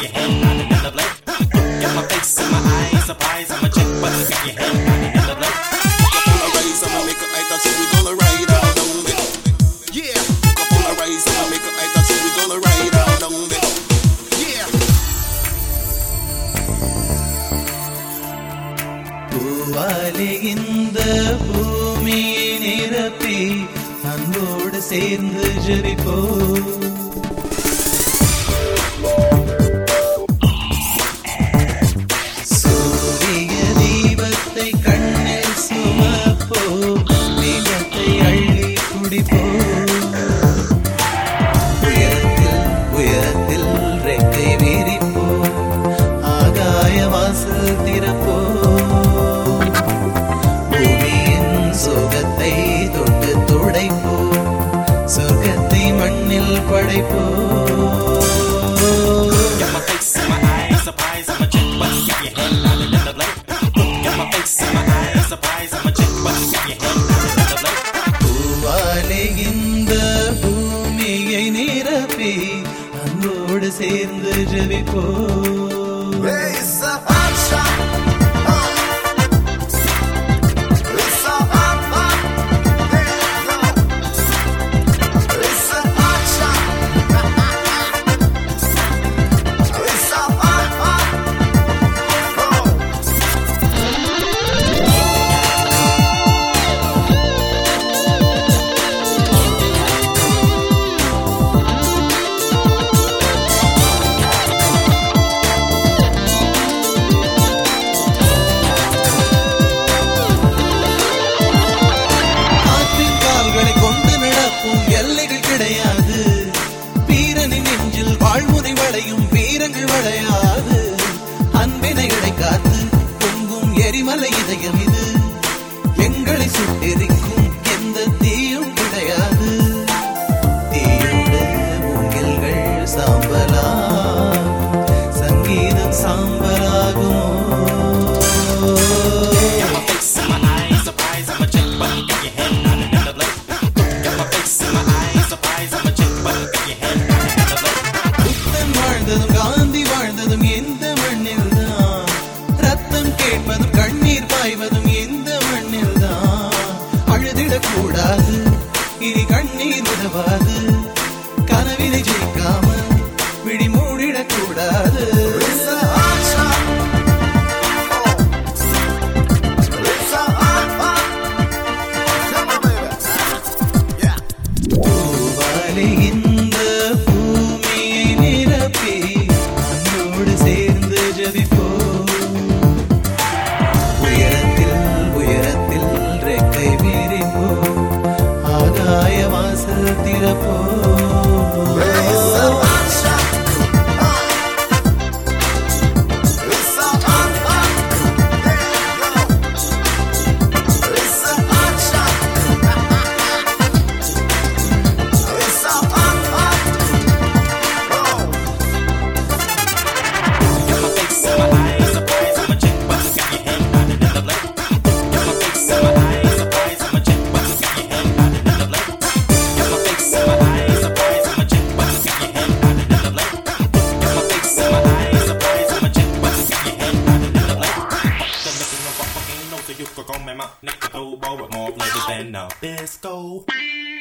your hand out and the blade. Got my face and my eyes, surprise, I'ma check, but got your hand out and the blade. Up on the race, I'ma make a act, I said we gonna ride out on it. Yeah. Up on the race, I'ma make a act, I said we gonna ride out on it. Yeah. பூவாலே இந்த பூமியை நிரப்பி அன்போடு சேர்ந்து ஜெபிப்போ. சூரிய தீபத்தை கண்ணில் சுமப்போ, தீபத்தை அள்ளி குடிப்போ. உயரத்தில் உயரத்தில் ரெக்கை விரிப்போ, ஆகாய வாசல் திறப்போ. சோகத்தை தொட்டு துடைப்போ, சொர்க்கத்தை மண்ணில் படைப்போ. Got my face and my eyes, surprise, I'ma check, but got your hand out and the blade. Got my face and my eyes, surprise, I'ma check, but got your hand out and the blade. பூவாலே இந்த பூமியை நிரப்பி அன்போடு சேர்ந்து ஜெபிப்போ. It's a hot shot. கிடையாது வீரனின் நெஞ்சில் வாழ்முறை வளையும் வீரங்கள் வளையாது. அன்பினை இடைக்காத்து பொங்கும் எரிமலை இதயம் இது, எங்களை சுட்டெரிக்கும் எந்த தீயும் கிடையாது. தீயோடு மூங்கில்கள் சாம்பலா, சங்கீதம் சாம்பலாகுமோ. காந்தி வாழ்ந்ததும் எந்த மண்ணில் தான், ரத்தம் கேட்பதும் கண்ணீர் பாய்வதும் எந்த மண்ணில் தான். அழுதிடக்கூடாது, இனி கண்ணீர் உதவாது, கனவினை ஜெயிக்காமல் விழி மூடிடக்கூடாது. பூவாலே இந்த பூமியை நிரப்பி அன்போடு சேர்ந்து ஜெபிப்போ. உயரத்தில் உயரத்தில் ரெக்கை விரிப்போ, ஆகாய வாசல் திறப்போ. You could go, man, my nigga, throw more flavors than a disco.